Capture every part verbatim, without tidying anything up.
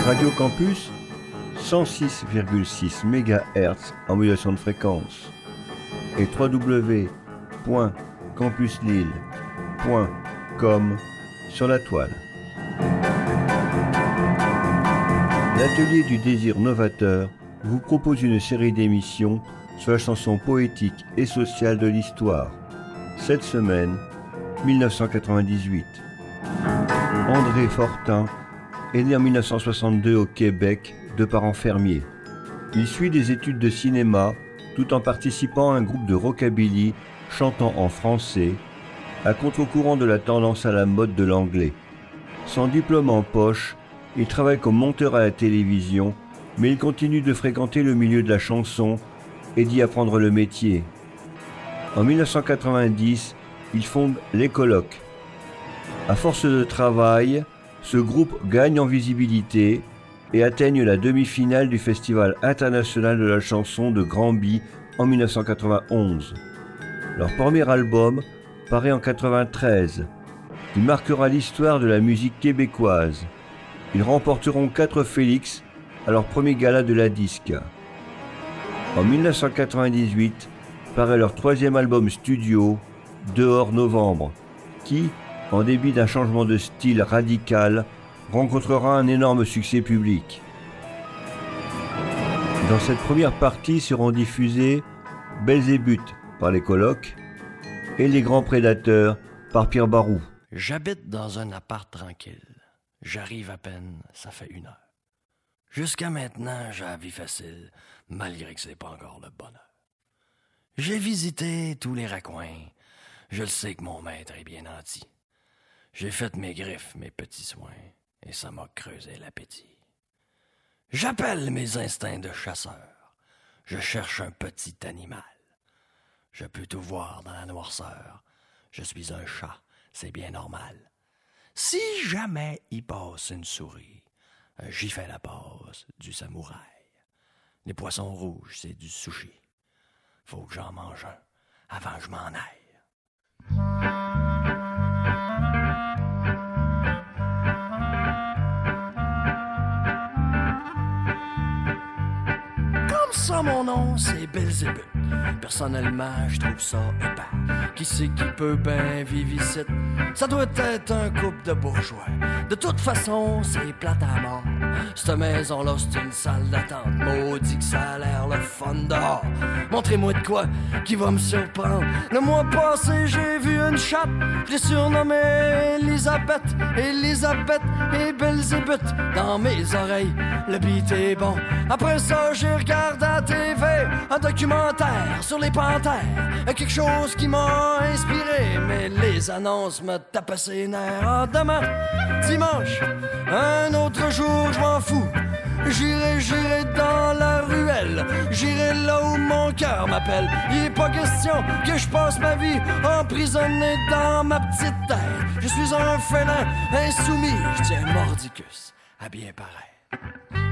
Radio Campus, cent six virgule six mégahertz en modulation de fréquence et w w w point campus lille point com sur la toile. L'Atelier du désir novateur vous propose une série d'émissions sur la chanson poétique et sociale de l'histoire. Cette semaine, mille neuf cent quatre-vingt-dix-huit. André Fortin est né en mille neuf cent soixante-deux au Québec de parents fermiers. Il suit des études de cinéma tout en participant à un groupe de rockabilly chantant en français, à contre-courant de la tendance à la mode de l'anglais. Sans diplôme en poche, il travaille comme monteur à la télévision, mais il continue de fréquenter le milieu de la chanson et d'y apprendre le métier. En mille neuf cent quatre-vingt-dix, il fonde Les Colocs. À force de travail, ce groupe gagne en visibilité et atteigne la demi-finale du Festival international de la chanson de Granby en mille neuf cent quatre-vingt-onze. Leur premier album paraît en quatre-vingt-treize. Il marquera l'histoire de la musique québécoise. Ils remporteront quatre Félix à leur premier gala de la disque. En mille neuf cent quatre-vingt-dix-huit paraît leur troisième album studio, Dehors Novembre, qui, en début d'un changement de style radical, rencontrera un énorme succès public. Dans cette première partie seront diffusés Belzébuth par Les Colocs et Les Grands Prédateurs par Pierre Barou. J'habite dans un appart tranquille. J'arrive à peine, ça fait une heure. Jusqu'à maintenant, j'ai la vie facile, malgré que c'est pas encore le bonheur. J'ai visité tous les raccoins. Je le sais que mon maître est bien nanti. J'ai fait mes griffes, mes petits soins, et ça m'a creusé l'appétit. J'appelle mes instincts de chasseur. Je cherche un petit animal. Je peux tout voir dans la noirceur. Je suis un chat, c'est bien normal. Si jamais il passe une souris, j'y fais la passe du samouraï. Les poissons rouges, c'est du sushi. Faut que j'en mange un avant que je m'en aille. Comme ça, mon nom, c'est Belzébuth. Personnellement, je trouve ça épais. Qui c'est qui peut bien vivre ici? Ça doit être un couple de bourgeois. De toute façon, c'est plate à mort. Cette maison-là, c'est une salle d'attente. Maudit que ça a l'air le fun dehors. Montrez-moi de quoi qui va me surprendre. Le mois passé, j'ai vu une chatte. Je l'ai surnommée Elisabeth. Elisabeth et Belzébuth. Dans mes oreilles, le beat est bon. Après ça, j'ai regardé à la T V un documentaire sur les panthères. Quelque chose qui m'a inspiré. Mais les annonces me tapaient ses nerfs. Ah, demain, dimanche, un autre jour, je m'en fous. J'irai, j'irai dans la ruelle. J'irai là où mon cœur m'appelle. Il est pas question que je passe ma vie emprisonné dans ma petite tête. Je suis un félin insoumis. Je tiens mordicus à bien paraître.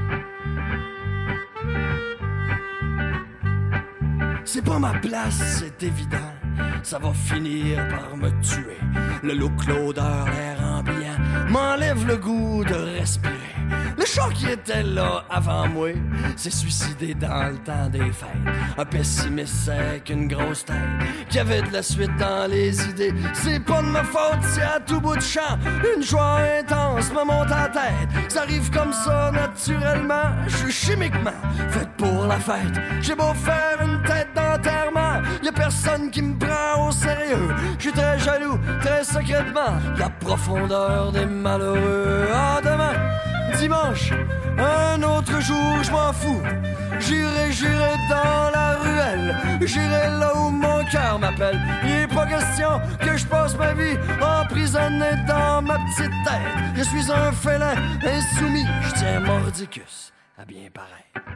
C'est pas ma place, c'est évident. Ça va finir par me tuer. Le look, l'odeur, l'air ambiant m'enlève le goût de respirer. Le chat qui était là avant moi s'est suicidé dans le temps des fêtes. Un pessimiste avec une grosse tête qui avait de la suite dans les idées. C'est pas de ma faute, c'est à tout bout de champ. Une joie intense me monte à la tête. Ça arrive comme ça naturellement. Je suis chimiquement fait pour la fête. J'ai beau faire une tête d'enterrement, y'a personne qui me prend au sérieux. Je suis très jaloux, très secrètement, la profondeur des malheureux. Ah, demain, dimanche, un autre jour, je m'en fous. J'irai, j'irai dans la ruelle. J'irai là où mon cœur m'appelle. Il est pas question que je passe ma vie emprisonné dans ma petite tête. Je suis un félin insoumis. Je tiens mordicus à bien paraître.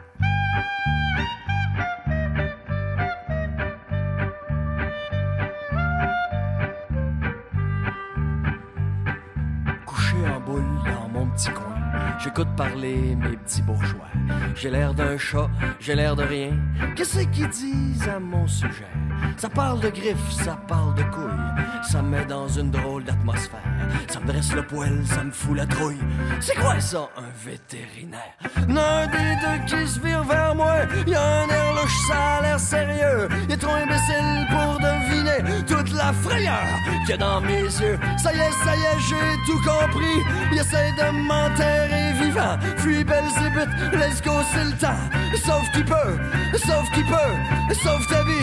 Couché en boule dans mon petit coin, J'écoute parler mes petits bourgeois. J'ai l'air d'un chat, j'ai l'air de rien. Qu'est-ce qu'ils disent à mon sujet? Ça parle de griffes, ça parle de couilles. Ça me met dans une drôle d'atmosphère. Ça me dresse le poil, ça me fout la trouille. C'est quoi ça, un vétérinaire? L'un des deux qui se vire vers moi. Y'a un air louche, ça a l'air sérieux. Il est trop imbécile pour deviner toute la frayeur qu'il y a dans mes yeux. Ça y est, ça y est, j'ai tout compris. Il essaie de m'enterrer vivant. Fuis Belzébuth, let's go, c'est le temps. Sauf qui peut, sauf qui peut, sauf ta vie.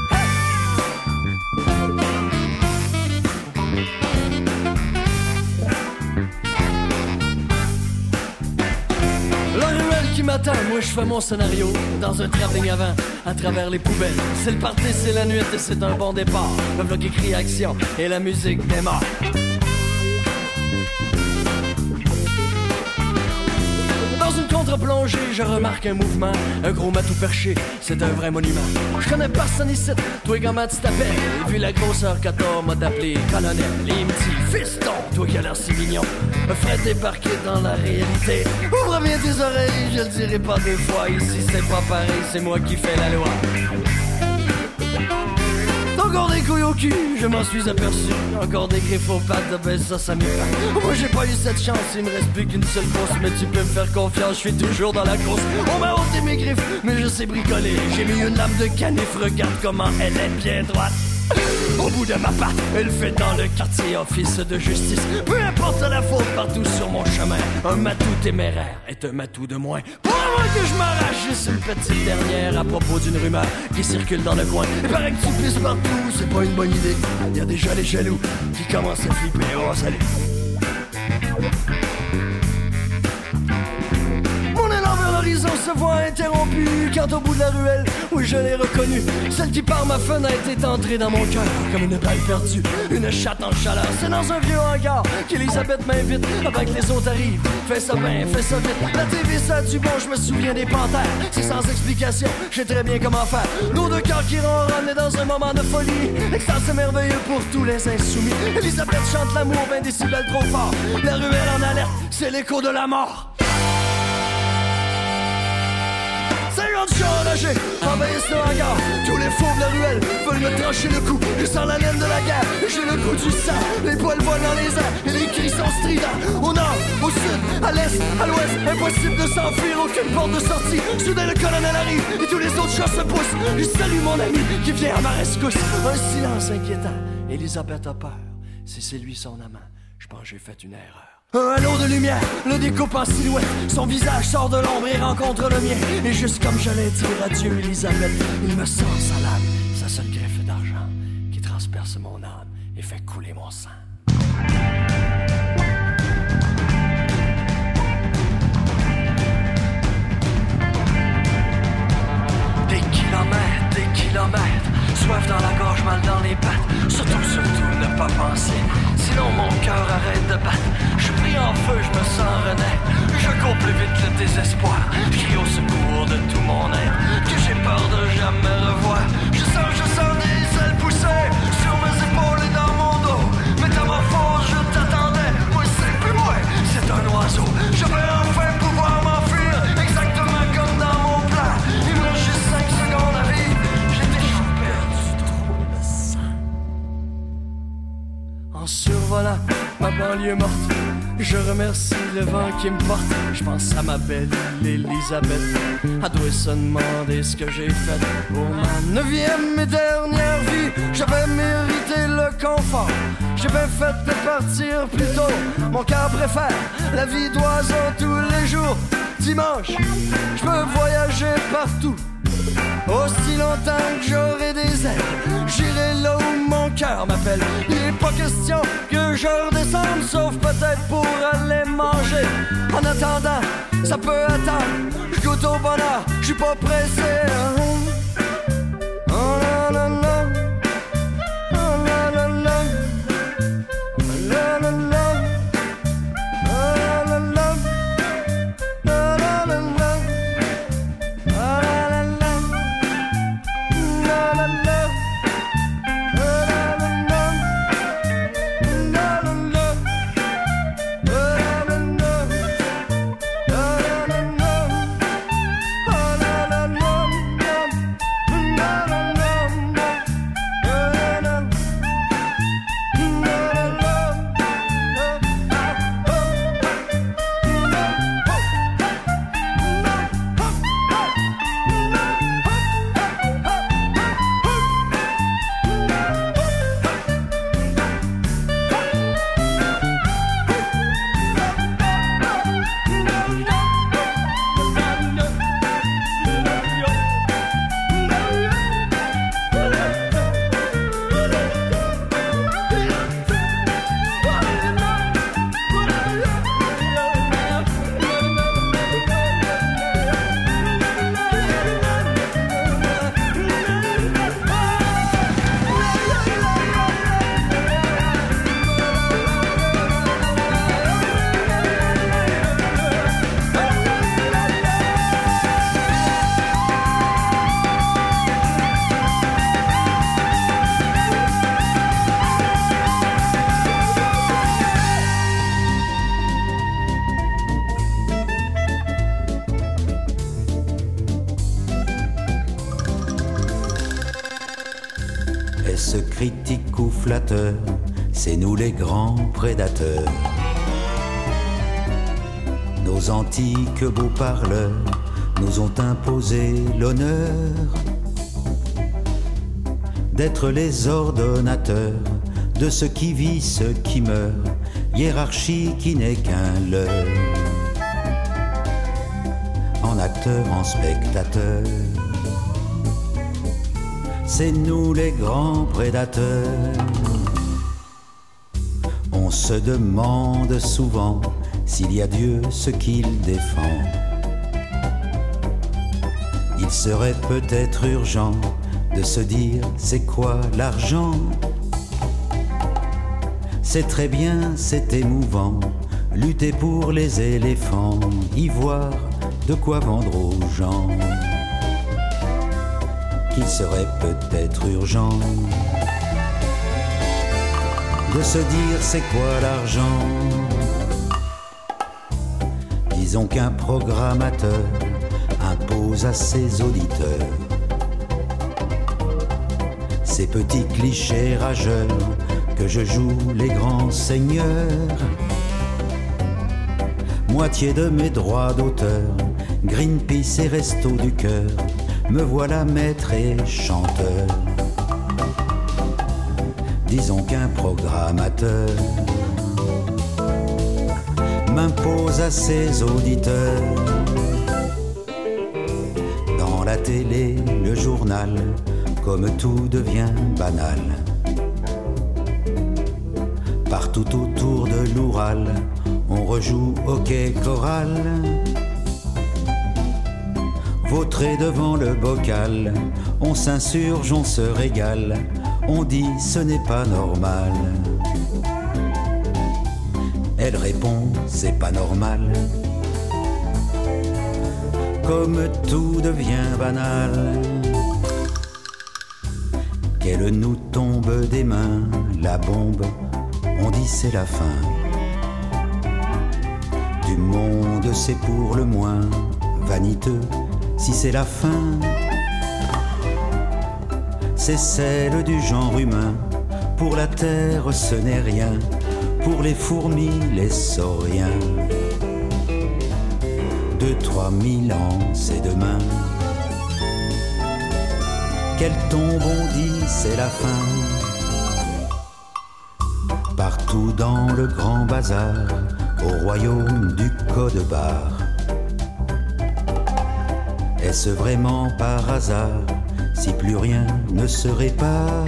La ruelle qui m'attend, moi je fais mon scénario dans un travelling avant, à travers les poubelles. C'est le party, c'est la nuit et c'est un bon départ. Le vlog écrit action et la musique démarre. Dans une contre-plongée, je remarque un mouvement. Un gros matou perché, c'est un vrai monument. Je connais personne ici, toi comment tu t'appelles? Et vu la grosseur que t'as, m'a appelé colonel. Les petits fiston, toi qui as l'air si mignon. Fred débarqué dans la réalité. Ouvre bien tes oreilles, je le dirai pas deux fois. Ici c'est pas pareil, c'est moi qui fais la loi. Encore des couilles au cul, je m'en suis aperçu. Encore des griffes aux pattes, ben ça, ça m'épargne. Moi j'ai pas eu cette chance, il me reste plus qu'une seule course. Mais tu peux me faire confiance, je suis toujours dans la course. On m'a ôté mes griffes, mais je sais bricoler. J'ai mis une lame de canif, regarde comment elle est bien droite. Au bout de ma patte, elle fait dans le quartier office de justice. Peu importe la faute partout sur mon chemin. Un matou téméraire est un matou de moins. Pour moins que je m'arrache, juste une petite dernière à propos d'une rumeur qui circule dans le coin. Il paraît que tu pisses partout, c'est pas une bonne idée. Il y a déjà les jaloux qui commencent à flipper. Oh salut. L'horizon se voit interrompu quand au bout de la ruelle, oui je l'ai reconnue. Celle qui par ma fenêtre est entrée dans mon cœur comme une balle perdue, une chatte en chaleur. C'est dans un vieux hangar qu'Elisabeth m'invite avant que les autres arrivent. Fais ça bien, fais ça vite. La T V ça a du bon, je me souviens des panthères. C'est sans explication, je sais très bien comment faire. Nos deux cœurs qui ronronnent est dans un moment de folie. L'extase c'est merveilleux pour tous les insoumis. Elisabeth chante l'amour, vingt décibels trop fort. La ruelle en alerte, c'est l'écho de la mort. cinquante chats enragés envahissent le hangar. Tous les fauves de la ruelle veulent me trancher le cou. Je sens la laine de la guerre, j'ai le goût du sang. Les poils volent dans les airs et les cris sont stridents. Au nord, au sud, à l'est, à l'ouest, impossible de s'enfuir, aucune porte de sortie. Soudain le colonel arrive et tous les autres chats se poussent. Je salue mon ami qui vient à ma rescousse. Un silence inquiétant, Elisabeth a peur. Si c'est lui son amant, je pense que j'ai fait une erreur. Un halo de lumière le découpe en silhouette. Son visage sort de l'ombre et rencontre le mien. Et juste comme j'allais dire adieu Elisabeth, il me sort sa lame, sa seule greffe d'argent qui transperce mon âme et fait couler mon sang. Des kilomètres, des kilomètres, soif dans la gorge, mal dans les pattes. Surtout, surtout ne pas penser, sinon mon cœur arrête de battre. Je suis pris en feu, je me sens renaître. Je cours plus vite le désespoir. Je crie au secours de tout mon être, que j'ai peur de jamais revoir. Je sens, je sens des ailes pousser sur mes épaules et dans mon dos. Métamorphose, je t'attendais, moi c'est plus moi, c'est un oiseau. Je vais enfin pouvoir m'enfuir, exactement comme dans mon plan. Il me reste juste cinq secondes à vivre. J'ai déjà perdu trop de sang. En survolant ma banlieue morte, je remercie le vent qui me porte. Je pense à ma belle Elisabeth. Elle doit se demander ce que j'ai fait pour ma neuvième et dernière vie. J'avais mérité le confort, j'ai bien fait de partir plus tôt. Mon cœur préfère la vie d'oiseau tous les jours. Dimanche, je peux voyager partout, aussi longtemps que j'aurai des ailes. J'irai là où mon cœur m'appelle. Il n'est pas question que je redescende, sauf peut-être pour aller manger. En attendant, ça peut attendre. Je goûte au bonheur, je suis pas pressé. Oh la la la, oh la la la, la la la, oh la la, la la la. critiques ou flatteurs, c'est nous les grands prédateurs. Nos antiques beaux parleurs nous ont imposé l'honneur d'être les ordonnateurs de ce qui vit, ce qui meurt, hiérarchie qui n'est qu'un leurre. En acteur, en spectateur, c'est nous les grands prédateurs. On se demande souvent s'il y a Dieu, ce qu'il défend. Il serait peut-être urgent de se dire c'est quoi l'argent. C'est très bien, c'est émouvant, lutter pour les éléphants, y voir de quoi vendre aux gens. Qu'il serait peut-être urgent de se dire c'est quoi l'argent. Disons qu'un programmateur impose à ses auditeurs ces petits clichés rageurs que je joue les grands seigneurs. Moitié de mes droits d'auteur, Greenpeace et Resto du Cœur, me voilà maître et chanteur. Disons qu'un programmateur m'impose à ses auditeurs. Dans la télé, le journal, comme tout devient banal. Partout autour de l'Oural, on rejoue au quai choral. Vautré devant le bocal, on s'insurge, on se régale. On dit ce n'est pas normal. Elle répond c'est pas normal. Comme tout devient banal, qu'elle nous tombe des mains, la bombe, on dit c'est la fin. Du monde c'est pour le moins vaniteux, si c'est la fin. C'est celle du genre humain, pour la terre ce n'est rien, pour les fourmis, les sauriens. Deux, trois mille ans, c'est demain. Qu'elle tombe, on dit, c'est la fin. Partout dans le grand bazar, au royaume du code-barre. Est-ce vraiment par hasard si plus rien ne se répare?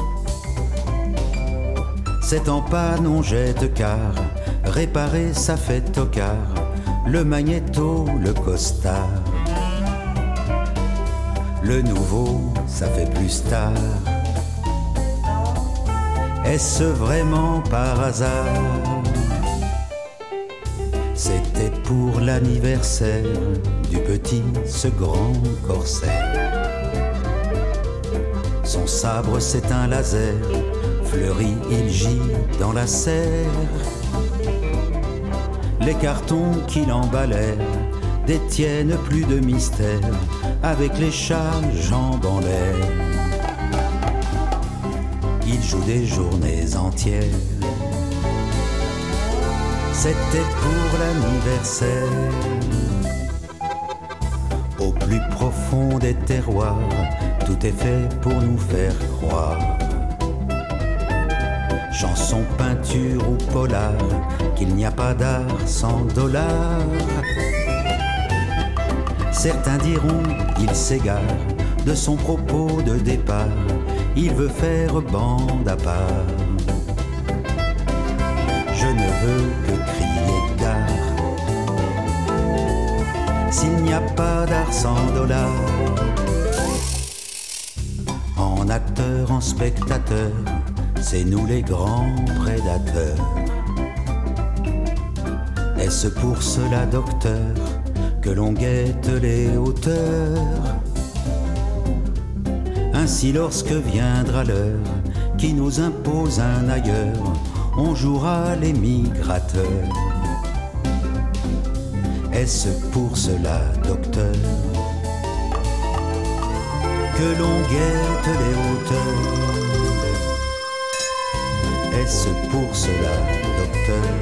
C'est en panne, on jette car réparer ça fait tocard. Le magnéto, le costard. Le nouveau, ça fait plus star. Est-ce vraiment par hasard? C'était pour l'anniversaire du petit, ce grand corsaire. Son sabre c'est un laser, fleuri il gît dans la serre. Les cartons qui l'emballèrent détiennent plus de mystère, avec les chats jambes en l'air. Il joue des journées entières. C'était pour l'anniversaire. Au plus profond des terroirs, tout est fait pour nous faire croire. Chanson, peinture ou polar, qu'il n'y a pas d'art sans dollars. Certains diront, il s'égare de son propos de départ. Il veut faire bande à part. Je ne veux que crier gare. S'il n'y a pas d'art sans dollars. En acteur, en spectateur, c'est nous les grands prédateurs. Est-ce pour cela, docteur, que l'on guette les hauteurs? Ainsi lorsque viendra l'heure qui nous impose un ailleurs, on jouera les migrateurs. Est-ce pour cela, docteur, que l'on guette les hauteurs? Est-ce pour cela, docteur,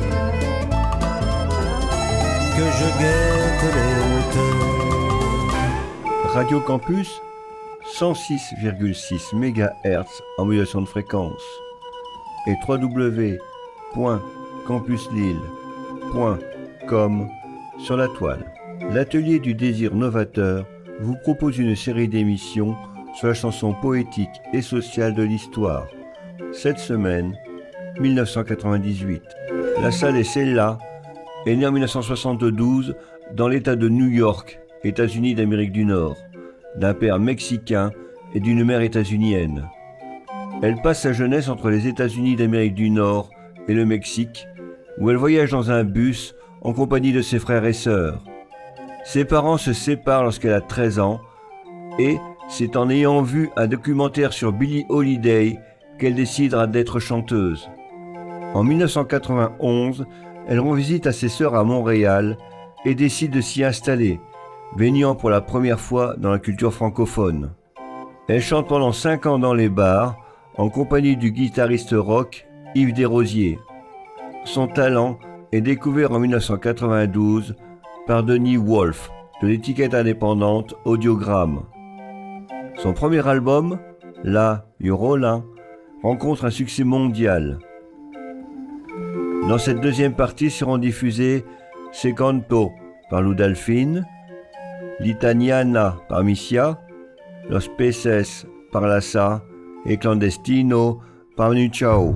que je guette les hauteurs? Radio Campus, cent six virgule six mégahertz en modulation de fréquence et w w w point campus lille point com sur la toile. L'Atelier du désir novateur vous propose une série d'émissions sur la chanson poétique et sociale de l'histoire. Cette semaine, mille neuf cent quatre-vingt-dix-huit. La salle est celle-là, est née en mille neuf cent soixante-douze dans l'État de New York, États-Unis d'Amérique du Nord, d'un père mexicain et d'une mère états-unienne. Elle passe sa jeunesse entre les États-Unis d'Amérique du Nord et le Mexique, où elle voyage dans un bus en compagnie de ses frères et sœurs. Ses parents se séparent lorsqu'elle a treize ans et c'est en ayant vu un documentaire sur Billie Holiday qu'elle décidera d'être chanteuse. En mille neuf cent quatre-vingt-onze, elle rend visite à ses sœurs à Montréal et décide de s'y installer, baignant pour la première fois dans la culture francophone. Elle chante pendant cinq ans dans les bars, en compagnie du guitariste rock Yves Desrosiers. Son talent est découvert en mille neuf cent quatre-vingt-douze par Denis Wolff, de l'étiquette indépendante Audiogramme. Son premier album, La Llorona, rencontre un succès mondial. Dans cette deuxième partie seront diffusés Secanto par Lou Dalfin, L'Italiana par Missia, Los Peces par Lassa et Clandestino par Manu Chao.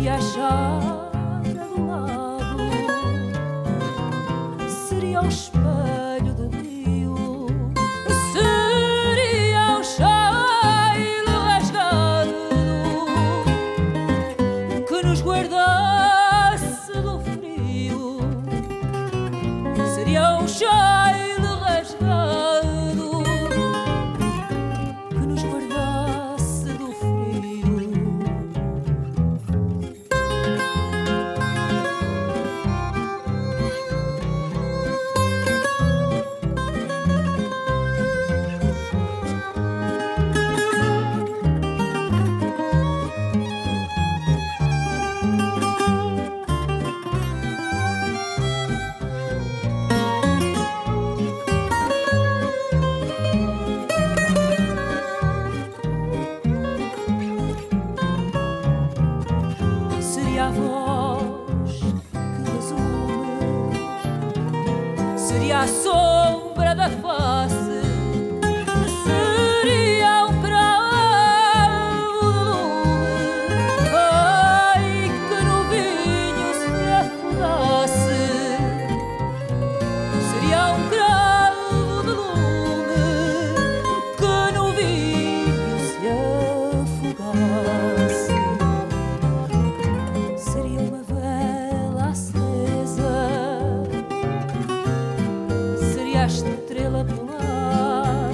seria a chara do lado, seria o espelho do rio, seria o cheiro rasgado que nos guardasse do frio, seria o cheiro a sombra da face, seria um cravo de lume, ai, que no vinho se afogasse, seria um cravo de lume, que no vinho se afogasse, seria uma vela acesa, a estrela polar,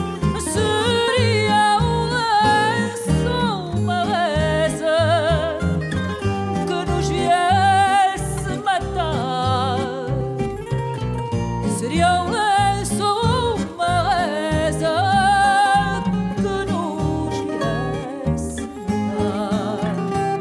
seria um lenço, uma reza que nos viesse matar, seria um lenço, uma reza que nos viesse matar.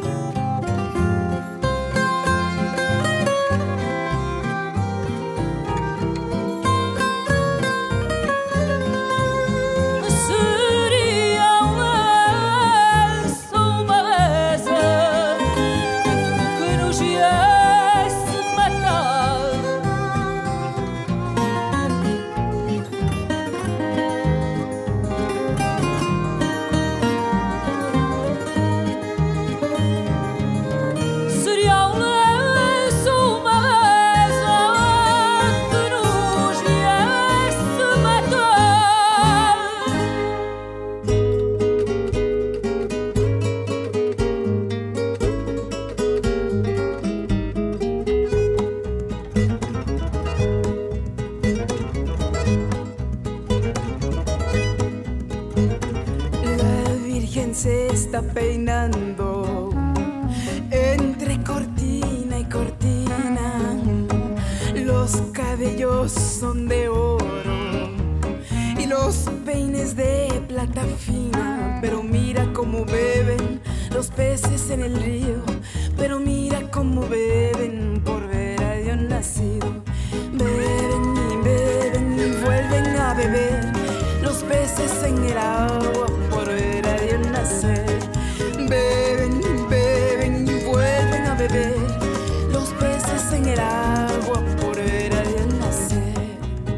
Se está peinando entre cortina y cortina, los cabellos son de oro y los peines de plata fina, pero mira cómo beben los peces en el río, pero mira cómo beben por ver a Dios nacido, beben y beben y vuelven a beber los peces en el agua por ver a Dios nacer. Beben y beben y vuelven a beber los peces en el agua por ver a Dios nacer.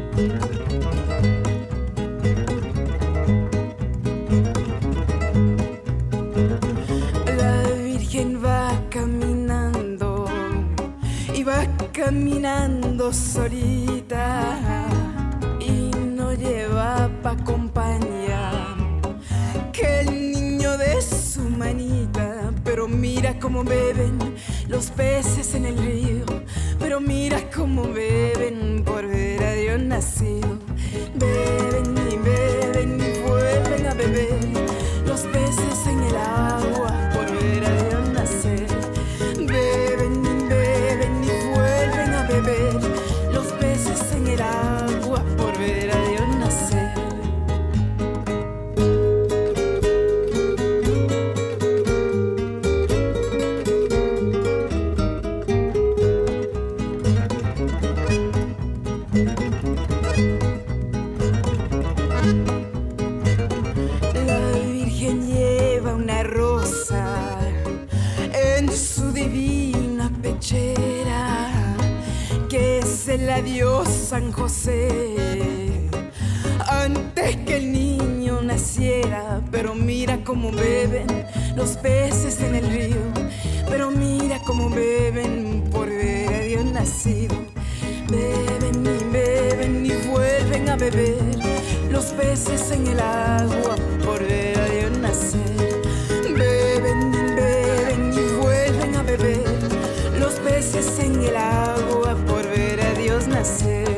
La Virgen va caminando y va caminando solita y no lleva pa' compañía que el niño de su manita, pero mira cómo beben los peces en el río, pero mira cómo beben por ver a Dios nacido. Beben y beben y vuelven a beber los peces en el agua por ver a Dios nacer. Beben y beben y vuelven a beber los peces en el agua por ver a Dios nacer. La dio San José antes que el niño naciera, pero mira cómo beben los peces en el río, pero mira nacido. Beben y beben y vuelven a beber los peces en el agua por ver a Dios nacer. Beben y beben y vuelven a beber los peces en el agua por ver a Dios nacer.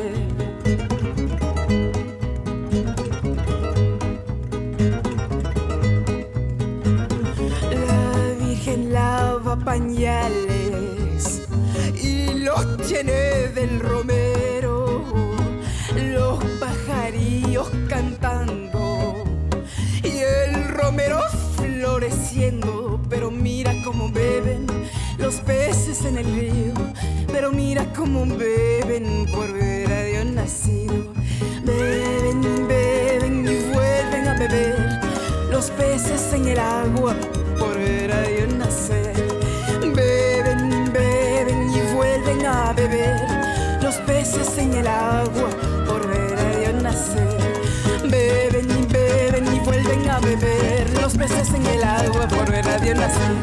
La Virgen lava pañales y los tiene del romero, los pajarillos cantando y el romero floreciendo. Pero mira cómo beben los peces en el río, pero mira cómo beben por ver a Dios nacido. Beben y beben y vuelven a beber los peces en el agua por ver a Dios nacer. Beben y beben y vuelven a beber los peces en el agua por ver a Dios nacer. Beben y beben y vuelven a beber los peces en el agua por ver a Dios nacer.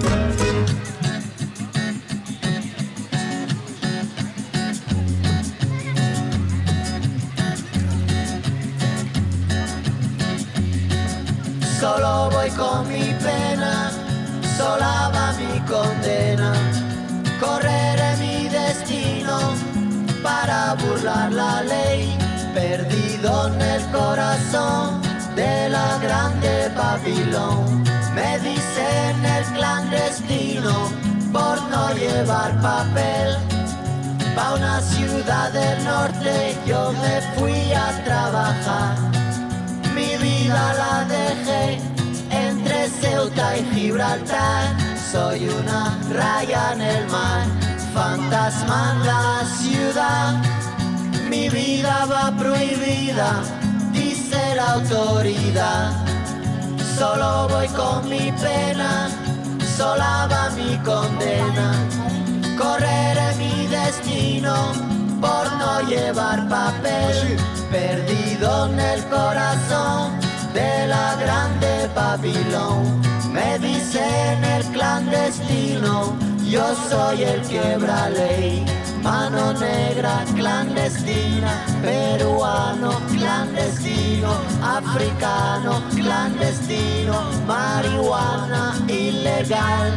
Solo voy con mi pena, sola va mi condena. Correré mi destino para burlar la ley, perdido en el corazón de la grande Babilón. Me dicen el clandestino por no llevar papel. Pa' una ciudad del norte yo me fui a trabajar. Mi vida la dejé entre Ceuta y Gibraltar. Soy una raya en el mar, fantasma en la ciudad. Mi vida va prohibida, dice la autoridad. Solo voy con mi pena, sola va mi condena. Correré mi destino por no llevar papel, perdido en el corazón de la grande Babilón. Me dicen el clandestino, yo soy el quiebra ley. Mano negra clandestina, peruano clandestino, africano clandestino, marihuana ilegal.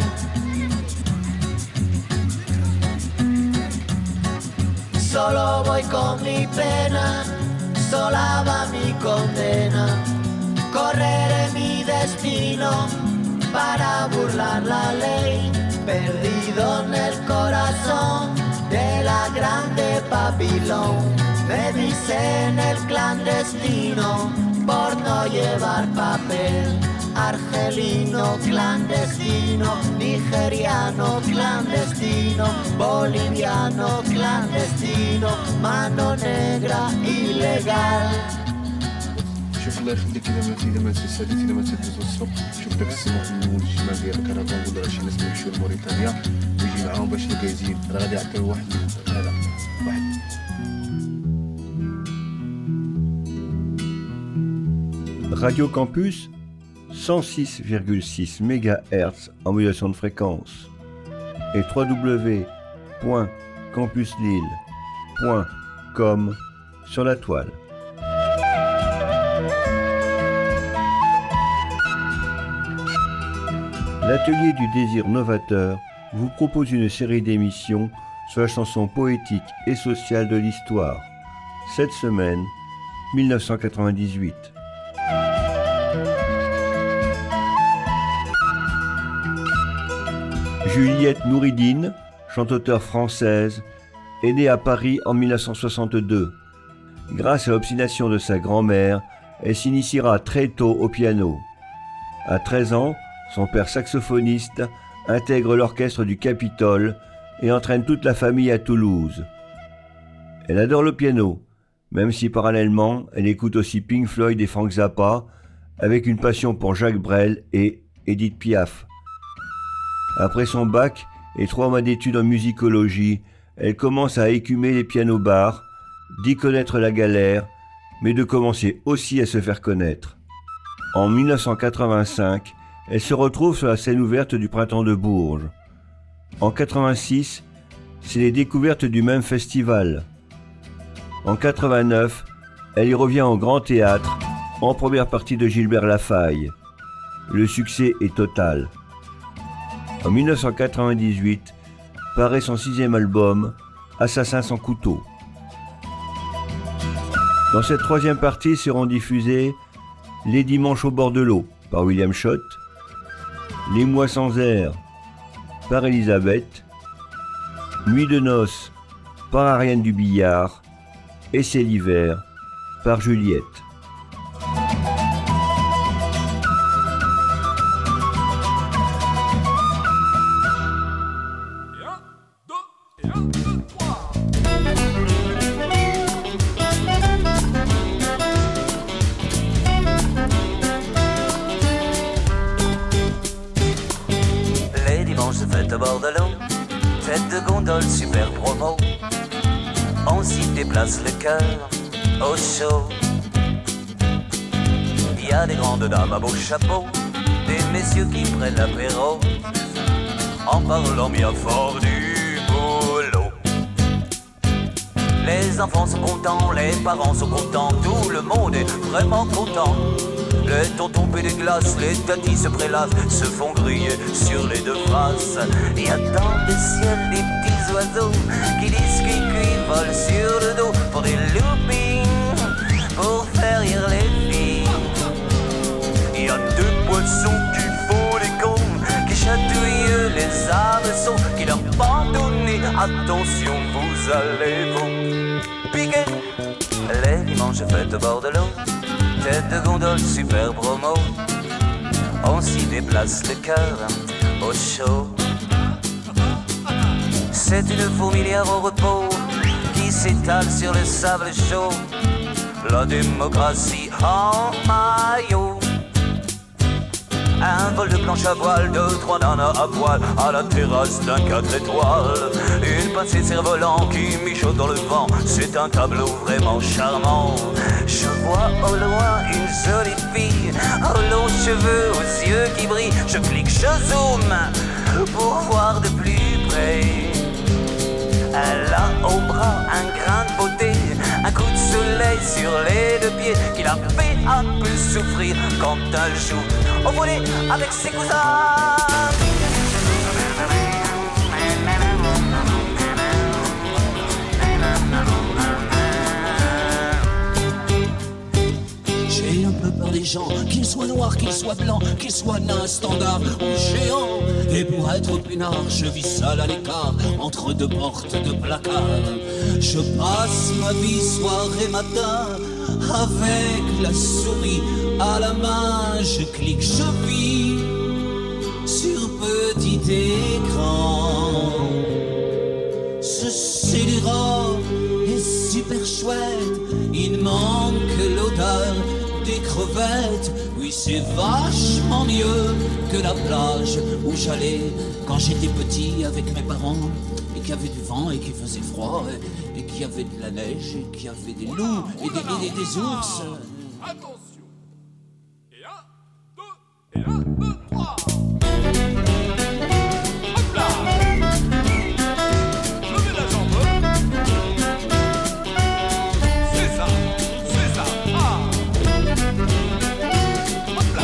Solo voy con mi pena, sola va mi condena. Correré mi destino para burlar la ley, perdido en el corazón de la grande Babilón. Me dicen el clandestino por no llevar papel. Argelino clandestino, nigeriano clandestino, boliviano clandestino, mano negra ilegal. شوف الله يخليك اذا ما اذا ما تسالي اذا ما تدوز السوق شوف داك السمو في المول الشمال ديال الكرفان ولا شي ناس يمشيو لموريتانيا ويجي معاهم باش الكايزين راه غادي يعطيو واحد هذا واحد. Radio Campus, cent six virgule six mégahertz en modulation de fréquence et w w w point campus lille point com sur la toile. L'Atelier du désir novateur vous propose une série d'émissions sur la chanson poétique et sociale de l'histoire. Cette semaine, mille neuf cent quatre-vingt-dix-huit. Juliette Nouridine, chanteuse française, est née à Paris en mille neuf cent soixante-deux. Grâce à l'obstination de sa grand-mère, elle s'initiera très tôt au piano. À treize ans, son père saxophoniste intègre l'orchestre du Capitole et entraîne toute la famille à Toulouse. Elle adore le piano, même si parallèlement, elle écoute aussi Pink Floyd et Frank Zappa, avec une passion pour Jacques Brel et Édith Piaf. Après son bac et trois mois d'études en musicologie, elle commence à écumer les pianos-bars, d'y connaître la galère, mais de commencer aussi à se faire connaître. En mille neuf cent quatre-vingt-cinq, elle se retrouve sur la scène ouverte du Printemps de Bourges. En quatre-vingt-six, c'est les découvertes du même festival. En quatre-vingt-neuf, elle y revient au Grand Théâtre, en première partie de Gilbert Lafaille. Le succès est total. En mille neuf cent quatre-vingt-dix-huit, paraît son sixième album, Assassin sans couteau. Dans cette troisième partie seront diffusés Les Dimanches au bord de l'eau par William Schott, Les Mois sans air par Elisabeth, Nuit de noces par Ariane Dubillard et C'est l'hiver par Juliette. Au bord de l'eau, tête de gondole, super promo. On s'y déplace le cœur au chaud. Il y a des grandes dames à beaux chapeaux, des messieurs qui prennent l'apéro en parlant bien fort du boulot. Les enfants sont contents, les parents sont contents, tout le monde est vraiment content. Les tontons paient des glaces, les tatis se prélassent, se font griller sur les deux faces. Il y a dans le ciel des petits oiseaux qui disent cui-cui, volent sur le dos pour des loopings, pour faire rire les filles. Il y a deux poissons qui font les cons, qui chatouillent les hameçons, qui leur pardonnent. Attention, vous allez vous piquer. Les dimanches fêtes au bord de l'eau, tête de gondole, super promo. On s'y déplace le cœur au chaud. C'est une fourmilière au repos qui s'étale sur le sable chaud. La démocratie en maillot. Un vol de planche à voile, deux, trois nanas à poil à la terrasse d'un quatre étoiles. Une pincée de cerf-volant qui mijote dans le vent, c'est un tableau vraiment charmant. Je vois au loin une jolie fille, aux longs cheveux, aux yeux qui brillent. Je clique, je zoome pour voir de plus près. Elle a au bras un grain de beauté, un coup de soleil sur les deux pieds qui la fait un peu souffrir quand elle joue au volet avec ses cousins. J'ai un peu peur des gens, qu'ils soient noirs, qu'ils soient blancs, qu'ils soient nains, standards ou géants. Et pour être peinard, je vis seul à l'écart, entre deux portes de placard. Je passe ma vie soir et matin, avec la souris à la main. Je clique, je vis sur petit écran. Ce scélérat est super chouette, il manque l'odeur des crevettes. Oui, c'est vachement mieux que la plage où j'allais quand j'étais petit avec mes parents, et qu'il y avait du vent et qu'il faisait froid, et, et qu'il y avait de la neige et qu'il y avait des loups et des, et des, des ours. Attention. Et un, deux, et un, deux, trois. Hop là. Levez la jambe. C'est ça, c'est ça. Ah. Hop là.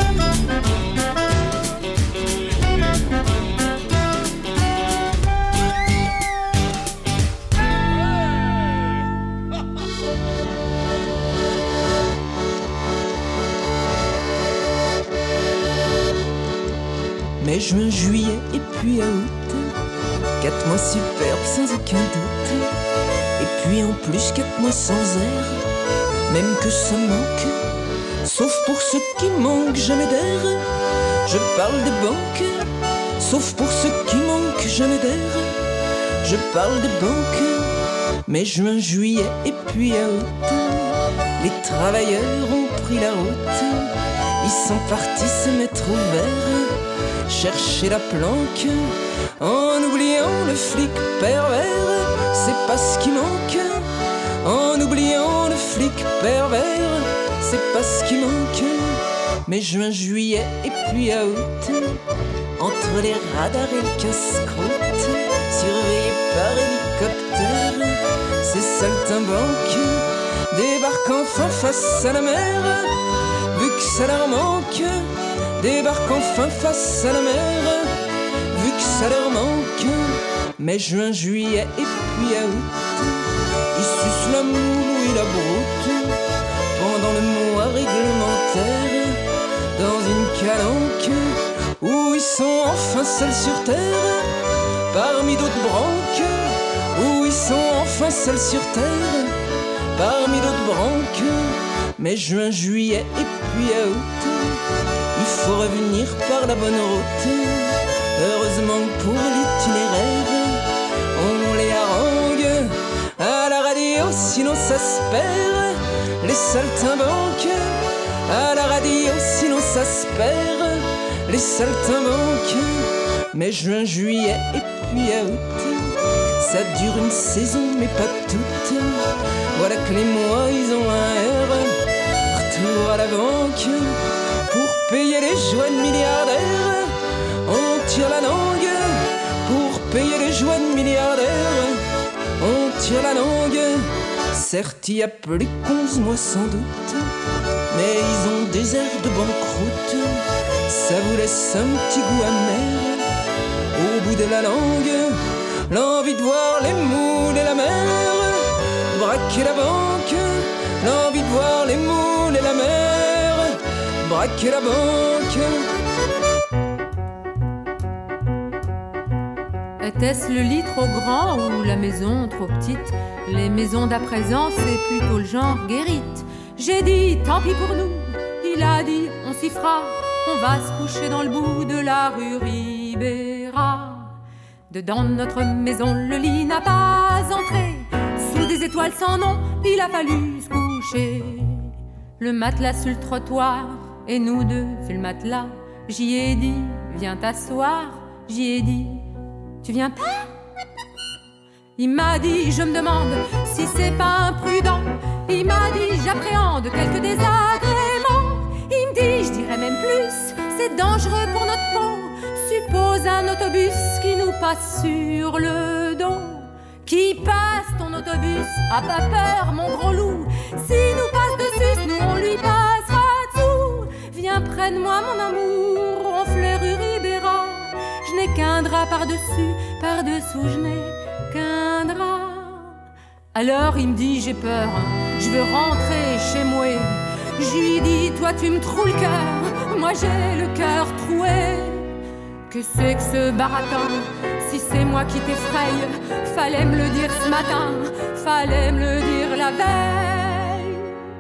Mai, juin, juillet et puis à août, quatre mois superbes sans aucun doute. Et puis en plus quatre mois sans air, même que ça manque, sauf pour ceux qui manquent jamais d'air. Je parle des banques, sauf pour ceux qui manquent jamais d'air. Je parle des banques, mai, juin, juillet et puis à août. Les travailleurs ont pris la route, ils sont partis se mettre au vert, chercher la planque, en oubliant le flic pervers. C'est pas ce qui manque, en oubliant le flic pervers. C'est pas ce qui manque, mai, juin, juillet et puis à août. Entre les radars et le casse-croûte, surveillés par face à la mer, vu que ça leur manque, débarquent enfin face à la mer, vu que ça leur manque. Mais juin, juillet et puis à août, ils sucent la moule et la broute pendant le mois réglementaire, dans une calanque où ils sont enfin seuls sur terre, parmi d'autres branques, où ils sont enfin seuls sur terre, parmi d'autres branques. Mais juin, juillet et puis à août, il faut revenir par la bonne route. Heureusement que pour l'itinéraire, on les harangue à la radio, sinon ça se perd. Les saltimbanques à la radio, sinon ça se perd. Les saltimbanques. Mais juin, juillet et puis à août, ça dure une saison mais pas toute. Voilà que les mois ils ont un R. Retour à la banque pour payer les joies de milliardaires. On tire la langue pour payer les joies de milliardaires. On tire la langue. Certes il y a plus qu'onze mois sans doute, mais ils ont des airs de banqueroute. Ça vous laisse un petit goût amer au bout de la langue, l'envie de voir les moules et la mer, braquer la banque, l'envie de voir les moules et la mer, braquer la banque. Était-ce le lit trop grand ou la maison trop petite? Les maisons d'à présent, c'est plutôt le genre guérite. J'ai dit, tant pis pour nous. Il a dit, on s'y fera. On va se coucher dans le bout de la rue Ribera. Dedans notre maison, le lit n'a pas entré. Sous des étoiles sans nom, il a fallu se coucher. Le matelas sur le trottoir, et nous deux sur le matelas. J'y ai dit, viens t'asseoir. J'y ai dit, tu viens pas? Il m'a dit, je me demande si c'est pas imprudent. Il m'a dit, j'appréhende quelques désagréments. Il me dit, je dirais même plus, c'est dangereux pour notre peau. Suppose un autobus qui nous passe sur le dos. Qui passe ton autobus? A pas peur mon gros loup. S'il nous passe dessus, nous on lui passera dessous. Viens près de moi mon amour, on fleur rue Ribera. Je n'ai qu'un drap par-dessus, par-dessous je n'ai qu'un drap. Alors il me dit j'ai peur, je veux rentrer chez moi. Je lui dis toi tu me troues le cœur, moi j'ai le cœur troué. Que c'est que ce baratin? Si c'est moi qui t'effraye, fallait me le dire ce matin, fallait me le dire la veille.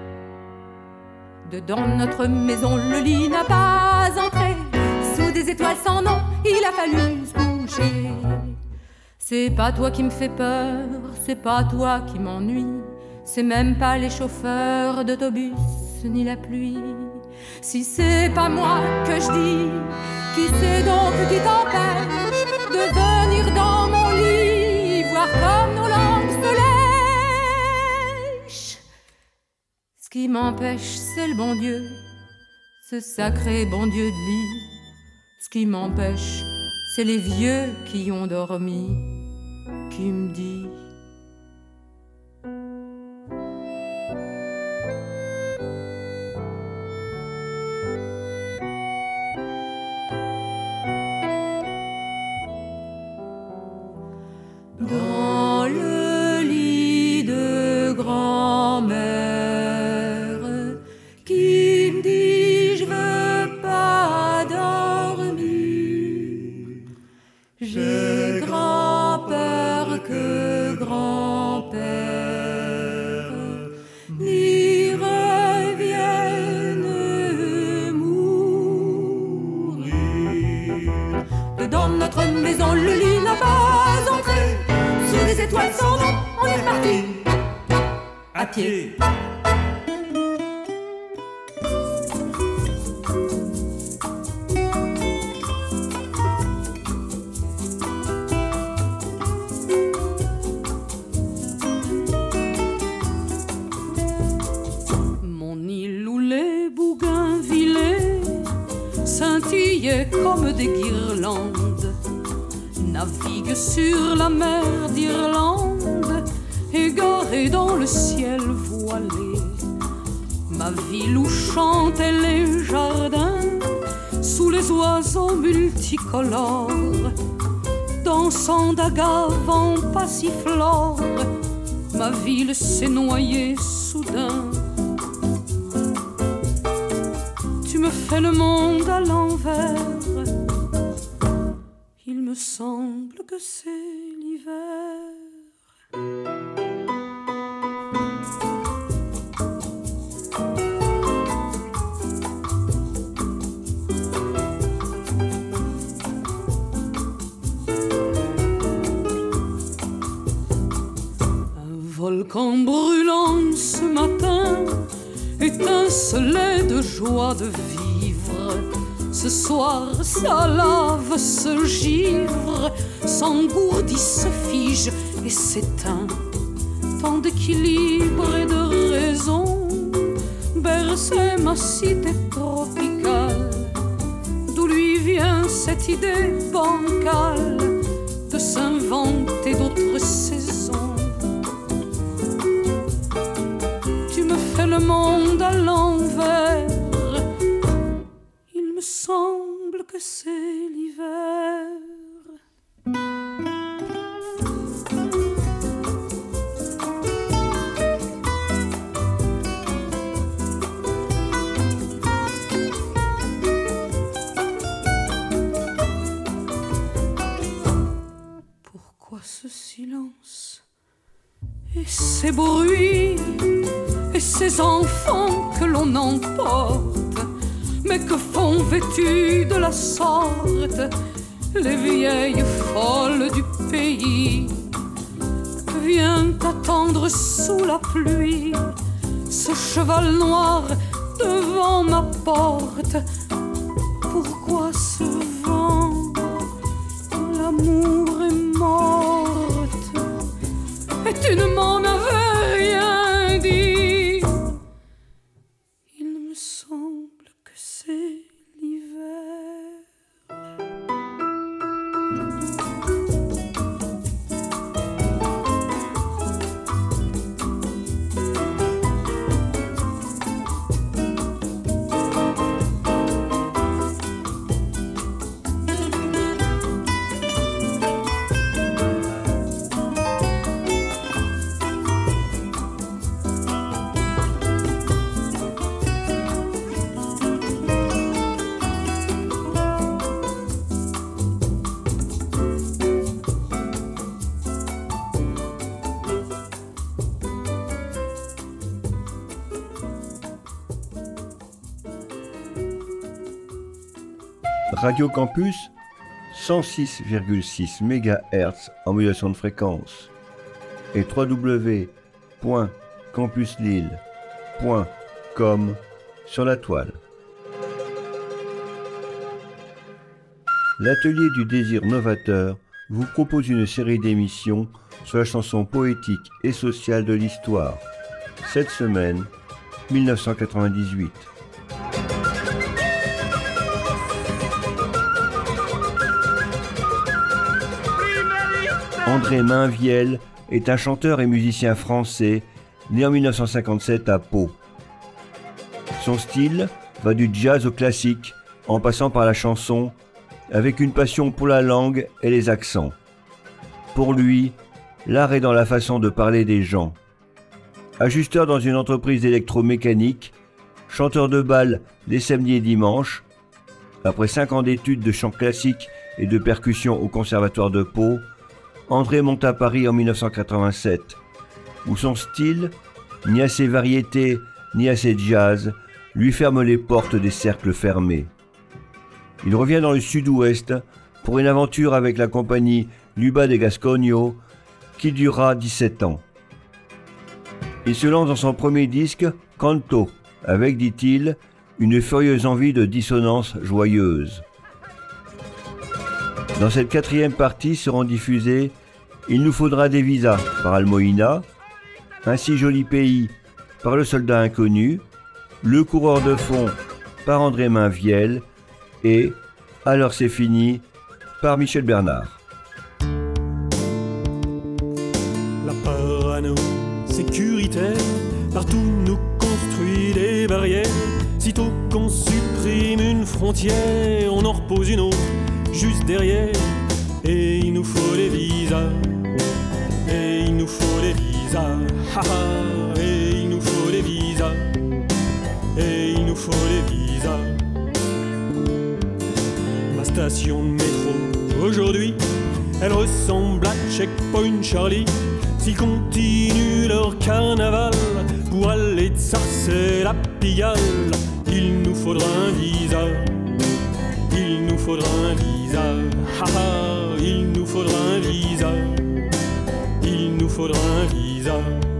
Dedans notre maison le lit n'a pas entré. Sous des étoiles sans nom, il a fallu se coucher. C'est pas toi qui me fais peur, c'est pas toi qui m'ennuie. C'est même pas les chauffeurs d'autobus, ni la pluie. Si c'est pas moi que je dis, qui c'est donc qui t'empêche de venir dans mon lit, voir comme nos langues se lèchent? Ce qui m'empêche, c'est le bon Dieu, ce sacré bon Dieu de lit. Ce qui m'empêche, c'est les vieux qui ont dormi, qui me disent dans le lit de grand-mère, qui me dit je veux pas dormir. J'ai grand-peur que grand-père n'y revienne mourir. Dedans notre maison, le lit n'a pas entré. Sous des étoiles sans nom, on est reparti à pied. Mon île où les bougainvillées scintillaient comme des guirlandes navigue sur la mer d'Irlande, égarée dans le ciel voilé. ma ville où chantaient les jardins sous les oiseaux multicolores, dansant d'agave en passiflore, ma ville s'est noyée soudain. Tu me fais le monde à l'envers, il me semble que c'est l'hiver. Volcan brûlant ce matin étincelait de joie de vivre. Ce soir sa lave se givre, s'engourdit, se fige et s'éteint. Tant d'équilibre et de raison berçait ma cité tropicale. D'où lui vient cette idée bancale de s'inventer d'autres saisons? Le monde à l'envers, il me semble que c'est l'hiver. Pourquoi ce silence et ces bruits et ces enfants que l'on emporte? Mais que font vêtus de la sorte les vieilles folles du pays? Viens t'attendre sous la pluie ce cheval noir devant ma porte. Pourquoi ce vent? L'amour est morte et tu ne m'en avais rien dit. Radio Campus, cent six virgule six mégahertz en modulation de fréquence et w w w point campus lille point com sur la toile. L'atelier du désir novateur vous propose une série d'émissions sur la chanson poétique et sociale de l'histoire. Cette semaine, mille neuf cent quatre-vingt-dix-huit. André Mainvielle est un chanteur et musicien français né en mille neuf cent cinquante-sept à Pau. Son style va du jazz au classique en passant par la chanson, avec une passion pour la langue et les accents. Pour lui, l'art est dans la façon de parler des gens. Ajusteur dans une entreprise d'électromécanique, chanteur de bal les samedis et dimanches, après cinq ans d'études de chant classique et de percussion au Conservatoire de Pau, André monte à Paris en mille neuf cent quatre-vingt-sept, où son style, ni assez variété, ni assez jazz, lui ferme les portes des cercles fermés. Il revient dans le sud-ouest pour une aventure avec la compagnie Luba de Gascogno, qui durera dix-sept ans. Il se lance dans son premier disque, Canto, avec, dit-il, une furieuse envie de dissonance joyeuse. Dans cette quatrième partie seront diffusés Il nous faudra des visas par Almoïna, Un si joli pays par Le soldat inconnu, Le coureur de fond par André Mainvielle et Alors c'est fini par Michel Bernard. La parano sécuritaire partout nous construit détruit les barrières. Sitôt qu'on supprime une frontière, on en repose une autre juste derrière. Et il nous faut les visas, et il nous faut les visas, ha ha, et il nous faut les visas, et il nous faut les visas. Ma station de métro aujourd'hui, elle ressemble à Checkpoint Charlie. S'ils continuent leur carnaval pour aller de Sarcelles à Pigalle, il nous faudra un visa, il nous faudra un visa, ha ha, il nous faudra un visa, il nous faudra un visa.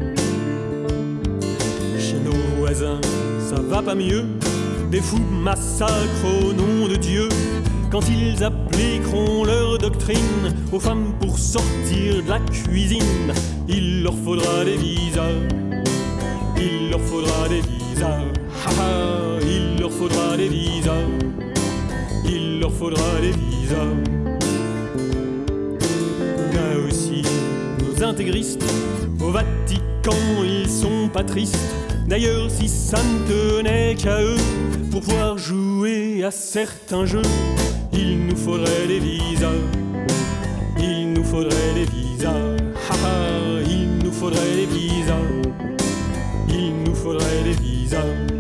Chez nos voisins, ça va pas mieux, des fous massacrent au nom de Dieu. Quand ils appliqueront leur doctrine aux femmes pour sortir de la cuisine, il leur faudra des visas, il leur faudra des visas, ha ha, il leur faudra des visas, il leur faudra des visas. Là aussi, nos intégristes, au Vatican, ils sont pas tristes. D'ailleurs, si ça ne tenait qu'à eux, pour pouvoir jouer à certains jeux, il nous faudrait des visas, il nous faudrait des visas, ha ha, il nous faudrait des visas, il nous faudrait des visas.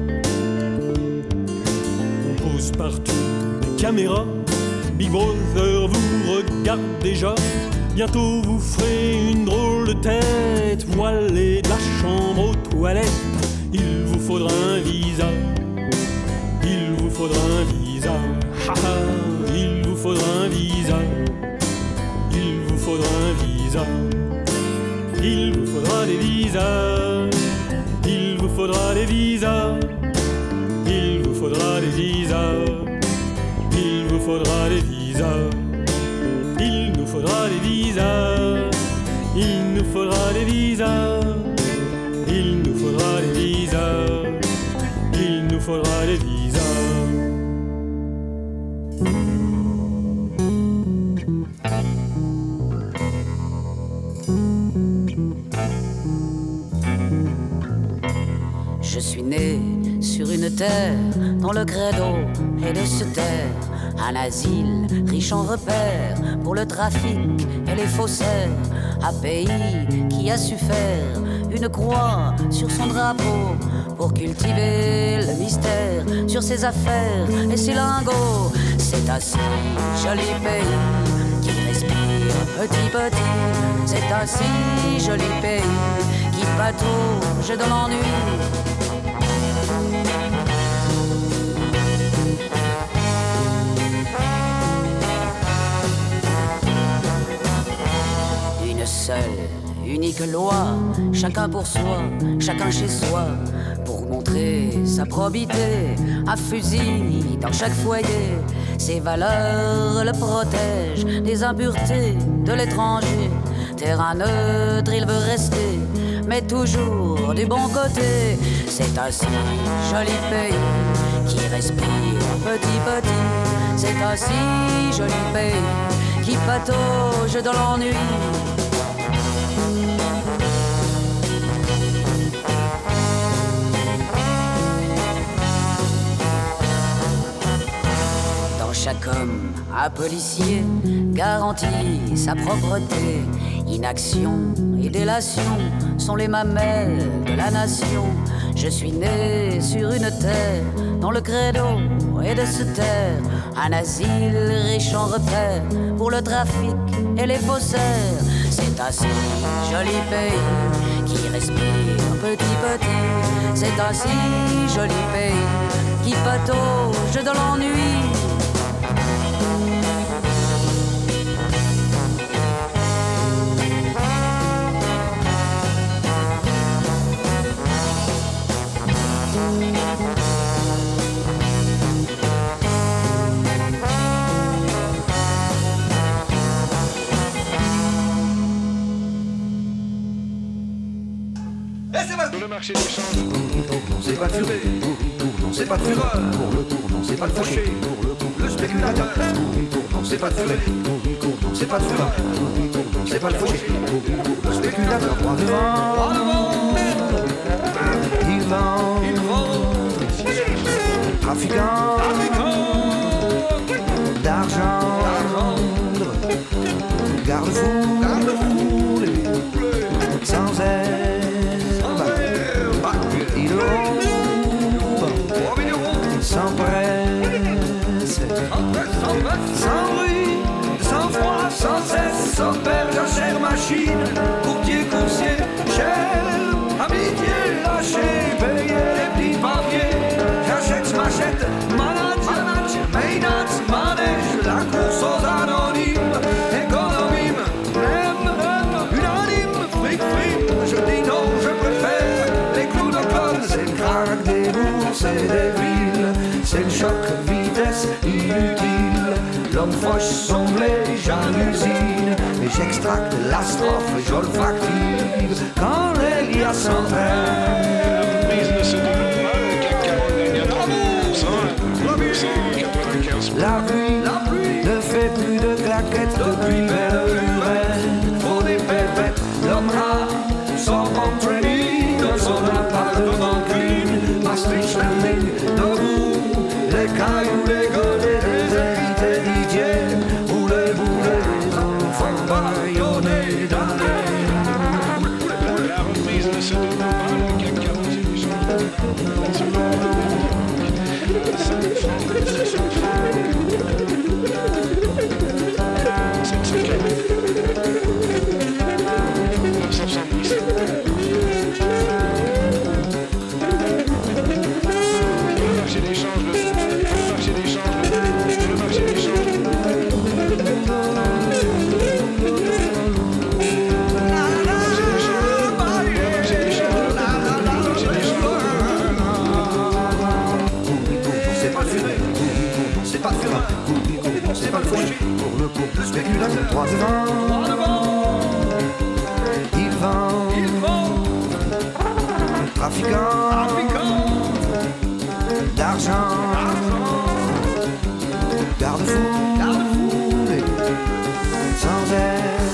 On pose partout des caméras, Big Brother vous regarde déjà. Bientôt vous ferez une drôle de tête, vous allez de la chambre aux toilettes. Il vous faudra un visa, il vous faudra un visa, ha ha, il vous faudra un visa, il vous faudra un visa, il vous faudra des visas, il vous faudra des visas, il vous faudra des visas, il vous faudra des visas, il nous faudra des visas, il nous faudra des visas, il nous faudra des visas, il nous faudra des visas. Je suis né sur une terre dont le credo est de se taire. Un asile riche en repères pour le trafic et les faussaires. Un pays qui a su faire une croix sur son drapeau pour cultiver le mystère sur ses affaires et ses lingots. C'est un si joli pays qui respire petit petit. C'est un si joli pays qui patauge dans l'ennui. Une seule, unique loi, chacun pour soi, chacun chez soi, pour montrer sa probité. Un fusil dans chaque foyer, ses valeurs le protègent des impuretés de l'étranger. Terrain neutre, il veut rester, mais toujours du bon côté. C'est un si joli pays qui respire petit petit. C'est un si joli pays qui patauge dans l'ennui. Dans chaque homme, un policier garantit sa propreté. Inaction et délation sont les mamelles de la nation. Je suis né sur une terre dont le credo est de se taire. Un asile riche en repères pour le trafic et les faussaires. C'est un si joli pays qui respire petit petit. C'est un si joli pays qui patauge dans l'ennui. Le marché des champs, c'est pas le furé, non c'est pas le fureur, pour le tour, non c'est pas le fauché, pour le tour, le spéculateur, non c'est pas le furé, non c'est pas le fureur, non c'est pas le fauché, le spéculateur, droit devant, il vend, il vend. trafiquant d'argent, garde-fou, sans herbe, il rompt, sans presse, sans bruit, sans froid, sans cesse, sans père, jachère, machine, courtier, coursier, cher, amitié, lâché, payé, les petits papiers, j'achète, m'achète, manage, manage, mainage, manège, la course aux anonymes, économie, même, unanime, fric, fric, je dis non, je préfère les clous de conne, c'est le crack des bourses et des villes, c'est le choc, vitesse, inutile, l'homme fauche son blé, j'hallucine, et j'extracte la strophe, j'olfactive, quand les lias s'entraînent. La pluie, la pluie ne fait plus de claquettes depuis belle lurette. Faut des pépettes, l'homme a son bon training dans son appartement clean. Maastricht standing, debout, les cailloux, les godets, les hérités Didier, ou les boulets, les enfants baïonnés dans les... La reprise ne se demande pas, le C A C quarante du c'est pas le fauché, pour le coup, le spéculateur, droit devant, il vend, il vend, trafiquant, trafiquant, d'argent, garde-fou, garde-fou, sans air,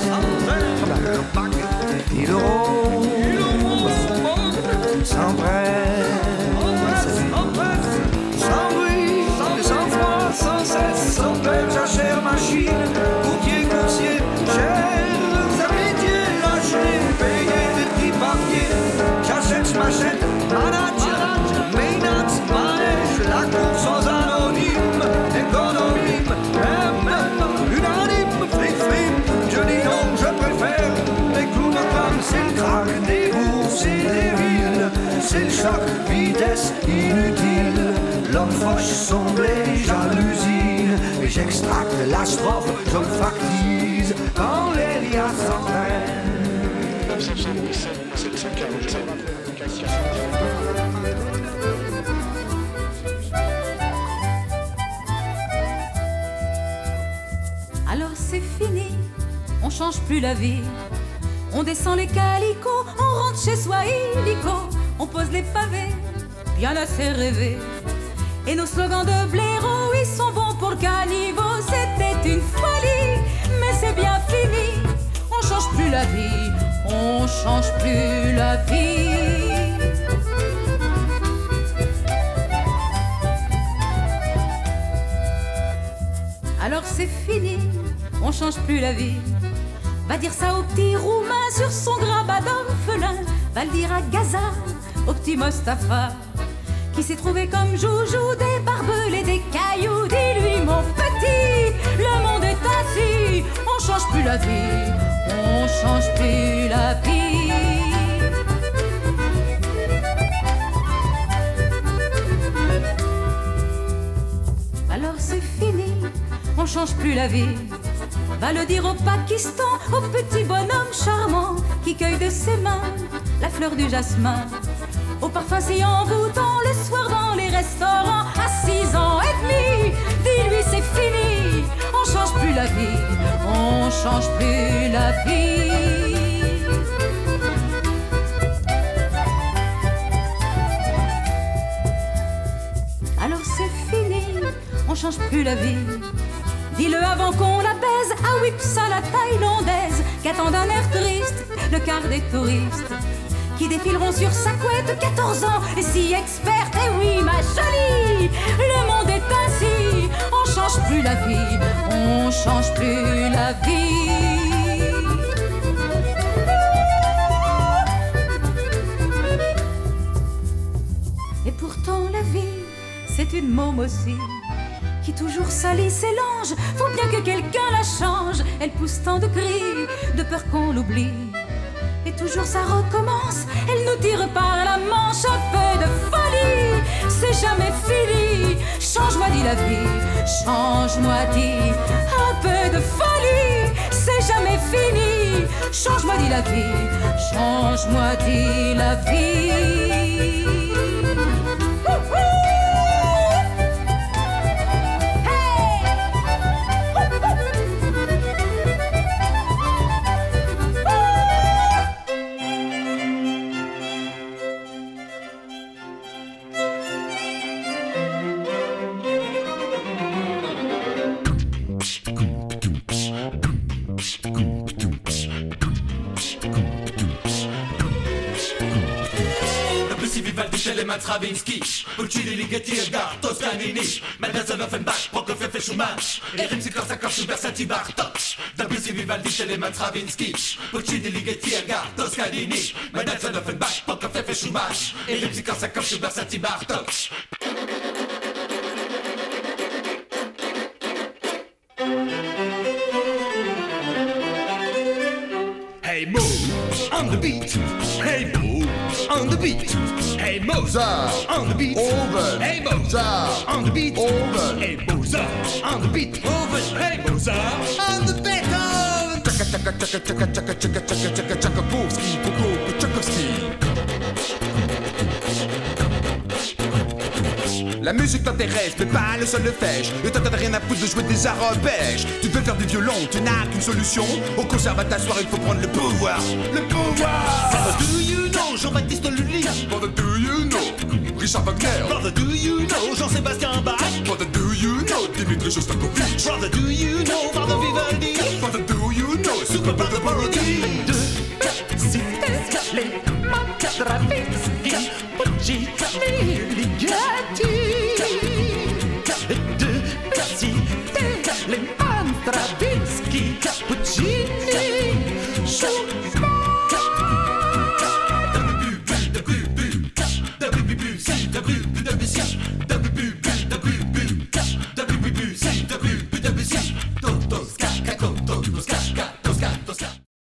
il rompt, sans presse, sans bruit, sans froid, sans cesse, sans peine, jachère, machine, courtier, coursier, chers amitiés, lâchés, payés des petits papiers, j'achète, m'achète, manage, mainate, manège, la course aux anonymes, économie, même, unanime, fric, fric, je dis non, je préfère les clous de comme c'est le crack des bourses et des villes, c'est le choc, vitesse, inutile, l'homme fauche son blé, jalousie, et j'extracte la strophe, j'olfactise, quand les lias s'entraînent. Alors c'est fini, on change plus la vie. On descend les calicots, on rentre chez soi illico. On pose les pavés, bien assez rêvé. Et nos slogans de blaireau, ils sont bons pour le caniveau. C'était une folie, mais c'est bien fini. On change plus la vie, on change plus la vie. Alors c'est fini, on change plus la vie. Va dire ça au petit roumain sur son grabat d'orphelin. Va le dire à Gaza, au petit Mustapha, qui s'est trouvé comme joujou des barbelés, des cailloux. Dis-lui mon petit, le monde est ainsi. On change plus la vie, on change plus la vie. Alors c'est fini, on change plus la vie. Va le dire au Pakistan, au petit bonhomme charmant qui cueille de ses mains la fleur du jasmin, au parfum si envoûtant le soir dans les restaurants. À six ans et demi, dis-lui c'est fini. On change plus la vie, on change plus la vie. Alors c'est fini, on change plus la vie. Dis-le avant qu'on la baise à Whipsa la thaïlandaise, qu'attend d'un air triste le quart des touristes qui défileront sur sa couette quatorze ans, et si experte, et oui ma jolie, le monde est ainsi, on change plus la vie, on change plus la vie. Et pourtant la vie, c'est une môme aussi, qui toujours salit ses langes, faut bien que quelqu'un la change, elle pousse tant de cris, de peur qu'on l'oublie. Et toujours ça recommence, elle nous tire par la manche, un peu de folie, c'est jamais fini. Change-moi dit la vie, change-moi dit, un peu de folie, c'est jamais fini. Change-moi dit la vie, change-moi dit la vie. Stravinsky, Puccini, Ligeti, Edgar, Toscanini, Mendelssohn, Offenbach, Prokofiev et Schumann, et Rimsky-Korsakov, Schubert, Satie, Bartok, Debussy, Vivaldi, Telemann, Stravinsky, Puccini, Ligeti, Edgar, Toscanini, Mendelssohn, Offenbach, Prokofiev et Schumann, et Rimsky-Korsakov, Schubert, Satie, Bartok. Hey Mo, on the beat. Hey Mo, on the beat. Hey Mozart, on the beat. Over. Hey Mozart, on the beat. Over. Hey Mozart, on the beat. Over. Hey Mozart, on the Beethoven. Chaka chaka chaka chaka chaka chaka chaka chaka Tchaikovsky, Prokofiev, Tchaikovsky. La musique t'intéresse, mais pas le solfège. Et t'as rien à foutre de jouer des arpèges. Tu veux faire du violon, tu n'as qu'une solution. Au concert, va t'asseoir, il faut prendre le pouvoir. Le pouvoir. Brother, do you know Jean-Baptiste Lully? Brother, do you know Richard Wagner? Brother, do you know Jean-Sébastien Bach? Brother, do you know Dimitri Shostakovich? Brother, do you know Brother Vivaldi? Brother, do you know Super Brother Parody?